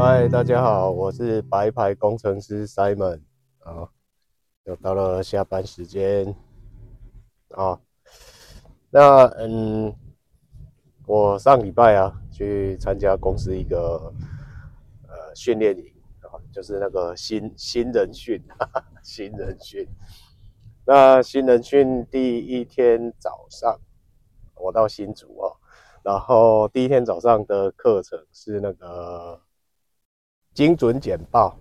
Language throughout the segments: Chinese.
嗨，大家好，我是白牌工程师 Simon 啊，又到了下班时间啊。那我上礼拜去参加公司一个训练营啊，就是那个新人训，新人训。那新人训第一天早上，我到新竹然后第一天早上的课程是那个精准简报，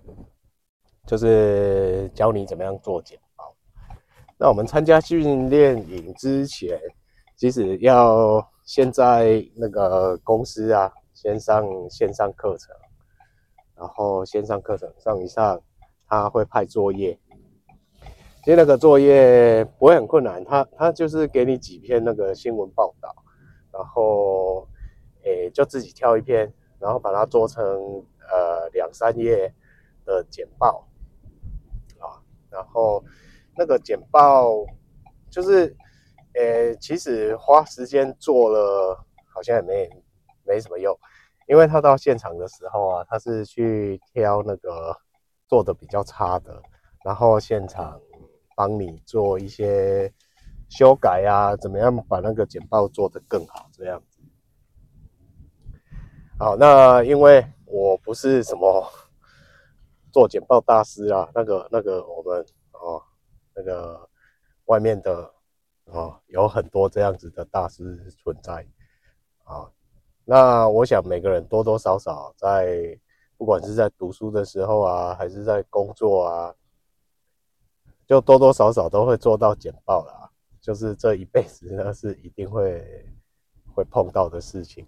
就是教你怎么样做简报。那我们参加训练营之前，其实要先在那个公司先上线上课程，然后线上课程上一上，他会派作业。其实那个作业不会很困难，他就是给你几篇那个新闻报道，然后就自己挑一篇，然后把它做成2、3页的简报啊，然后那个简报就是其实花时间做了好像也没什么用，因为他到现场的时候他是去挑那个做的比较差的，然后现场帮你做一些修改怎么样把那个简报做得更好这样子。好，那因为我不是什么做简报大师那个我们那个外面的有很多这样子的大师存在啊。那我想每个人多多少少在不管是在读书的时候还是在工作就多多少少都会做到简报啦，就是这一辈子呢是一定会碰到的事情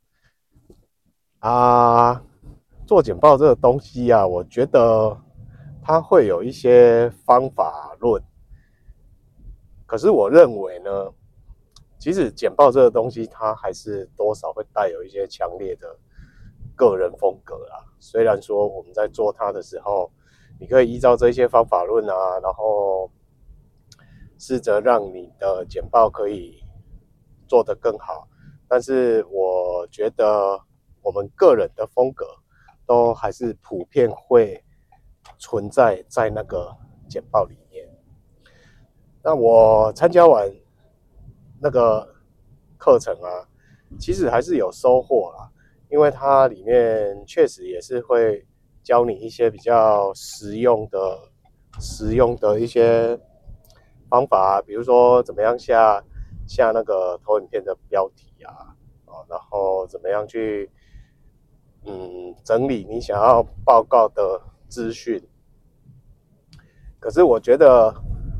做简报这个东西我觉得它会有一些方法论，可是我认为呢，其实简报这个东西它还是多少会带有一些强烈的个人风格啦。虽然说我们在做它的时候，你可以依照这些方法论然后试着让你的简报可以做得更好，但是我觉得我们个人的风格都还是普遍会存在在那个简报里面。那我参加完那个课程其实还是有收获啦，因为它里面确实也是会教你一些比较实用的一些方法比如说怎么样下那个投影片的标题然后怎么样去整理你想要报告的资讯。可是我觉得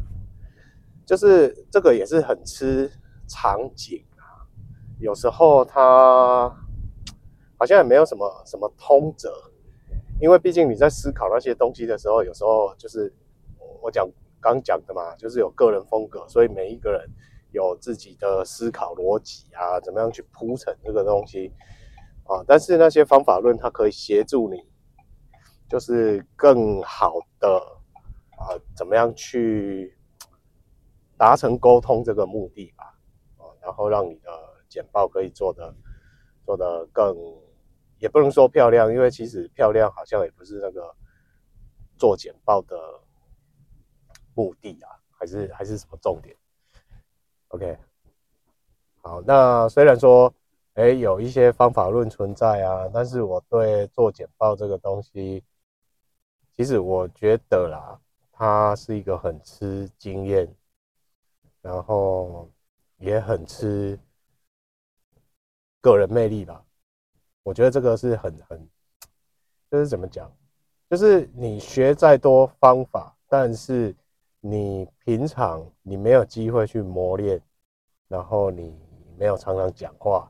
就是这个也是很吃场景有时候它好像也没有什么通则，因为毕竟你在思考那些东西的时候，有时候就是我刚讲的嘛，就是有个人风格，所以每一个人有自己的思考逻辑怎么样去铺陈这个东西但是那些方法论它可以协助你，就是更好的怎么样去达成沟通这个目的吧然后让你的简报可以做得更，也不能说漂亮，因为其实漂亮好像也不是那个做简报的目的还是什么重点。OK， 好，那虽然说有一些方法论存在但是我对做简报这个东西，其实我觉得啦，它是一个很吃经验，然后也很吃个人魅力吧。我觉得这个是就是怎么讲，就是你学再多方法，但是你平常你没有机会去磨练，然后你没有常常讲话，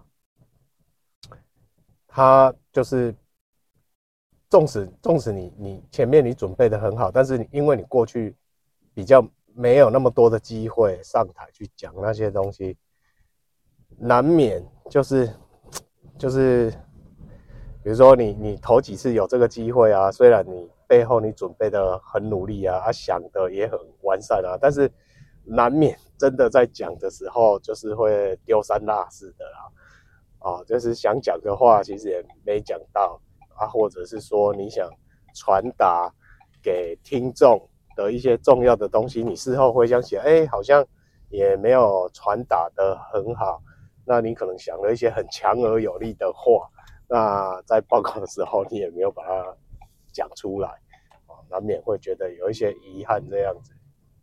它就是纵使你前面你准备的很好，但是因为你过去比较没有那么多的机会上台去讲那些东西，难免就是比如说你头几次有这个机会虽然你背后你准备的很努力想的也很完善但是难免真的在讲的时候就是会丢三落四的就是想讲的话其实也没讲到啊，或者是说你想传达给听众的一些重要的东西，你事后回想起来，好像也没有传达得很好，那你可能想了一些很强而有力的话，那在报告的时候你也没有把它讲出来，难免会觉得有一些遗憾这样子。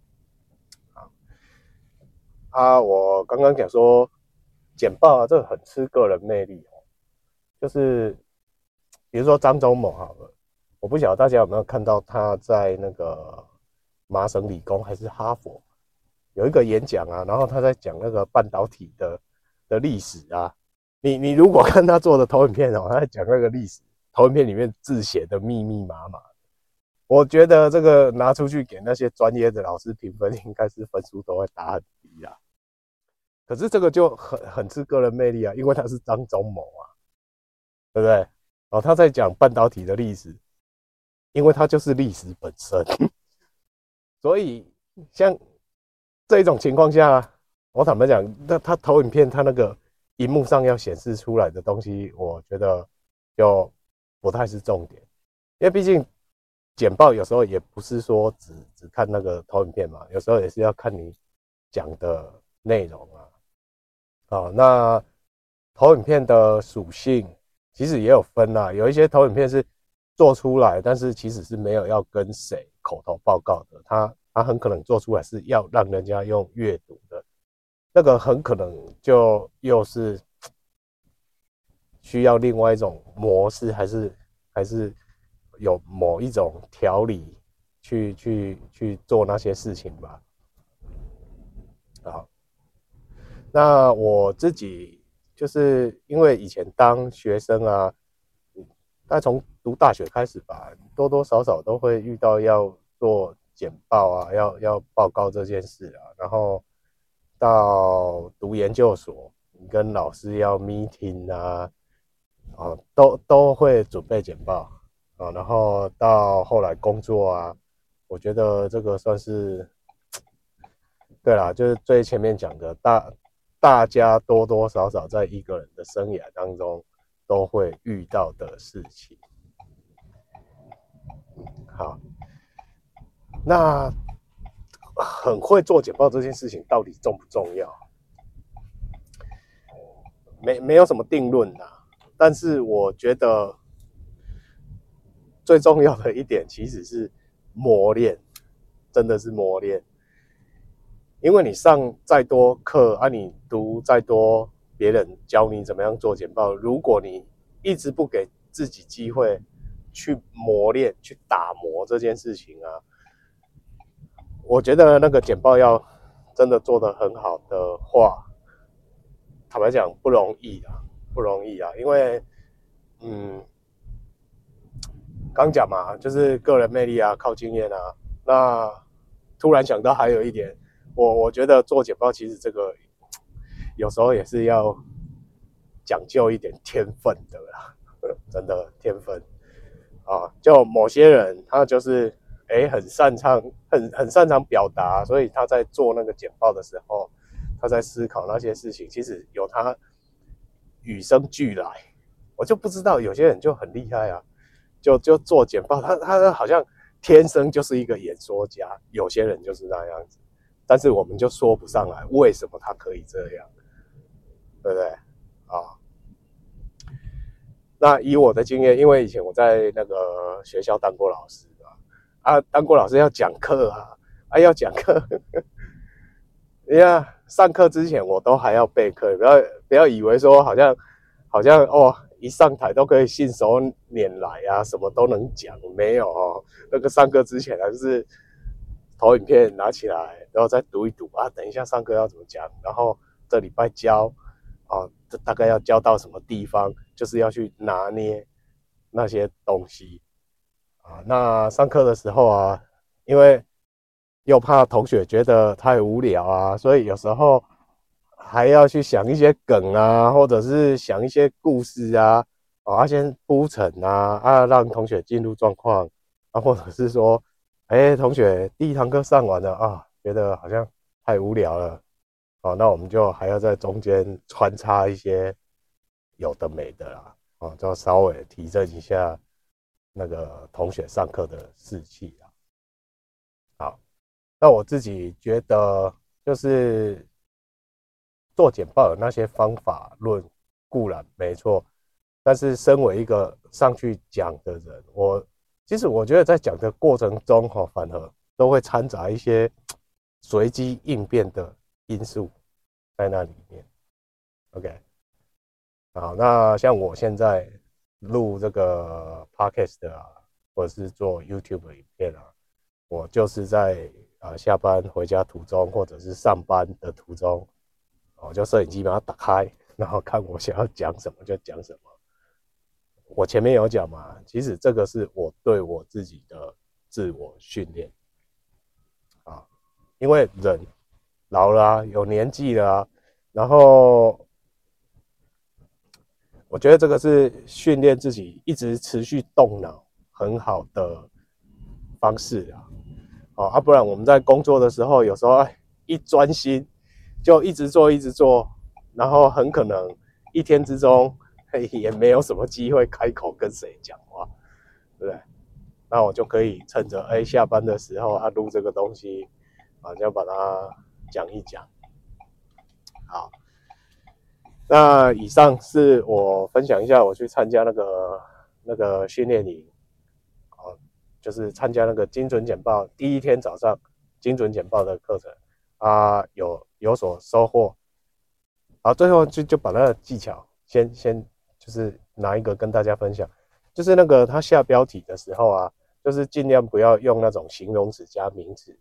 我刚刚讲说简报啊，这个很吃个人魅力哦。就是比如说张忠谋好了，我不晓得大家有没有看到他在那个麻省理工还是哈佛有一个演讲啊，然后他在讲那个半导体的历史啊。你如果看他做的投影片哦，他在讲那个历史，投影片里面字写的密密麻麻。我觉得这个拿出去给那些专业的老师评分，应该是分数都会打很低啦。可是这个就很吃个人魅力啊，因为他是张忠谋啊，对不对？他在讲半导体的历史，因为它就是历史本身，所以像这一种情况下，我坦白讲，那他投影片，他那个荧幕上要显示出来的东西，我觉得就不太是重点，因为毕竟简报有时候也不是说只看那个投影片嘛，有时候也是要看你讲的内容啊。那投影片的属性其实也有分啦，有一些投影片是做出来，但是其实是没有要跟谁口头报告的，他很可能做出来是要让人家用阅读的，那个很可能就又是需要另外一种模式，还是有某一种条理去做那些事情吧。好，那我自己就是因为以前当学生啊，大概从读大学开始吧，多多少少都会遇到要做简报啊，要报告这件事啊，然后到读研究所，你跟老师要 meeting 啊，都会准备简报啊，然后到后来工作啊，我觉得这个算是对啦，就是最前面讲的大家多多少少在一个人的生涯当中都会遇到的事情。好，那很会做简报这件事情到底重不重要？没有什么定论啦，但是我觉得最重要的一点其实是磨练，真的是磨练。因为你上再多课啊，你读再多别人教你怎么样做简报，如果你一直不给自己机会去磨练、去打磨这件事情啊，我觉得那个简报要真的做得很好的话，坦白讲不容易啊，不容易啊，因为刚讲嘛，就是个人魅力啊，靠经验啊。那突然想到还有一点，我觉得做简报其实这个有时候也是要讲究一点天分的啦，真的天分啊。就某些人他就是很擅长很擅长表达，所以他在做那个简报的时候，他在思考那些事情，其实有他与生俱来。我就不知道有些人就很厉害啊。就做简报，他好像天生就是一个演说家，有些人就是那样子，但是我们就说不上来为什么他可以这样，对不对？那以我的经验，因为以前我在那个学校当过老师当过老师要讲课要讲课，上课之前我都还要备课，不要以为说好像一上台都可以信手拈来啊，什么都能讲，没有那个上课之前还是投影片拿起来，然后再读一读等一下上课要怎么讲，然后这礼拜教这大概要教到什么地方，就是要去拿捏那些东西那上课的时候因为又怕同学觉得太无聊所以有时候还要去想一些梗或者是想一些故事先铺陈让同学进入状况或者是说，同学第一堂课上完了觉得好像太无聊了那我们就还要在中间穿插一些有的没的啦就稍微提振一下那个同学上课的士气啊。好，那我自己觉得就是做简报的那些方法论固然没错，但是身为一个上去讲的人，其实我觉得在讲的过程中反而都会掺杂一些随机应变的因素在那里面。OK， 好，那像我现在录这个 podcast 啊，或者是做 YouTube 影片啊，我就是在下班回家途中，或者是上班的途中，就摄影机把它打开，然后看我想要讲什么就讲什么。我前面有讲嘛，其实这个是我对我自己的自我训练啊，因为人老了啊，有年纪了啊，然后我觉得这个是训练自己一直持续动脑很好的方式啊。不然我们在工作的时候，有时候一专心就一直做，然后很可能一天之中也没有什么机会开口跟谁讲话，对不对？那我就可以趁着下班的时候录这个东西就把它讲一讲。好，那以上是我分享一下我去参加那个训练营，就是参加那个精准简报第一天早上精准简报的课程有所收获。好，最后就把那个技巧先就是拿一个跟大家分享，就是那个他下标题的时候就是尽量不要用那种形容词加名词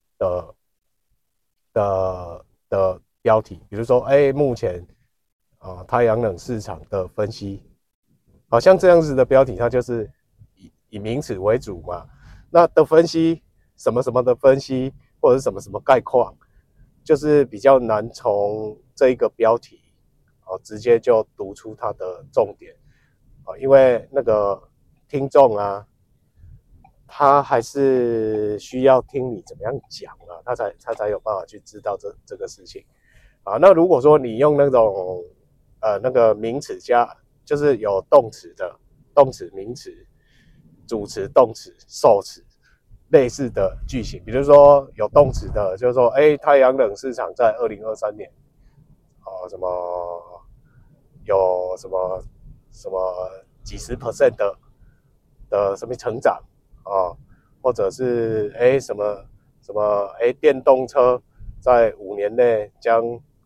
的标题，比如说目前太阳能市场的分析，好像这样子的标题，它就是以名词为主嘛。那的分析什么什么的分析，或者是什么什么概况，就是比较难从这一个标题直接就读出它的重点因为那个听众他还是需要听你怎么样讲他才有办法去知道这个事情那如果说你用那种那个名词加，就是有动词的动词、名词、主词、动词、受词类似的句型，比如说有动词的，就是说，太阳能市场在2023年什么有什么几十%的什么成长或者是什么电动车在5年内将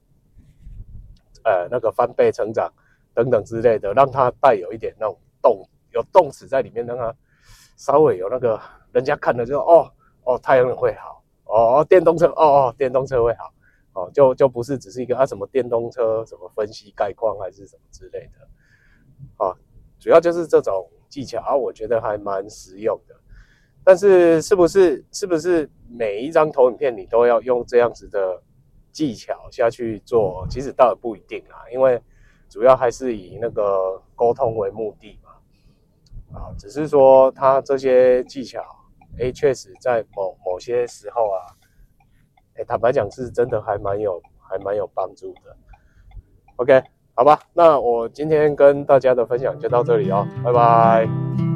那个翻倍成长等等之类的，让它带有一点那种有动词在里面，让它稍微有那个人家看了就太阳能会好电动车电动车会好就不是只是一个什么电动车什么分析概况还是什么之类的主要就是这种技巧我觉得还蛮实用的。但是是不是每一张投影片你都要用这样子的技巧下去做？其实倒也不一定因为主要还是以那个沟通为目的嘛只是说它这些技巧确实在某些时候坦白讲是真的还蛮有帮助的。OK， 好吧，那我今天跟大家的分享就到这里拜拜。